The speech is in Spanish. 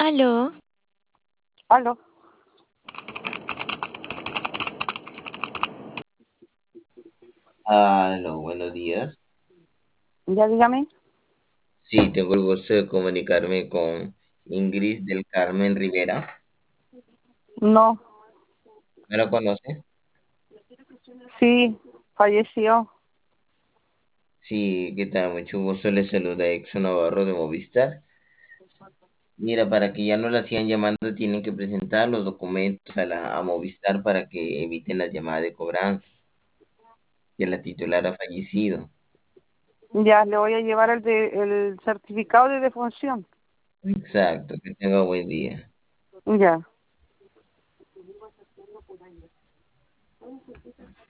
Aló, Aló, Aló, buenos días. ya dígame. Sí, tengo el gusto de comunicarme con Ingrid del Carmen Rivera. No, ¿Me lo conoce? sí, falleció. Sí, ¿qué tal? Mucho gusto. Le saluda Exxon Navarro de Movistar. Mira, para que ya no la sigan llamando, tienen que presentar los documentos a Movistar para que eviten las llamadas de cobranza, que la titular ha fallecido. Ya le voy a llevar el certificado de defunción. Exacto, que tenga buen día. Ya.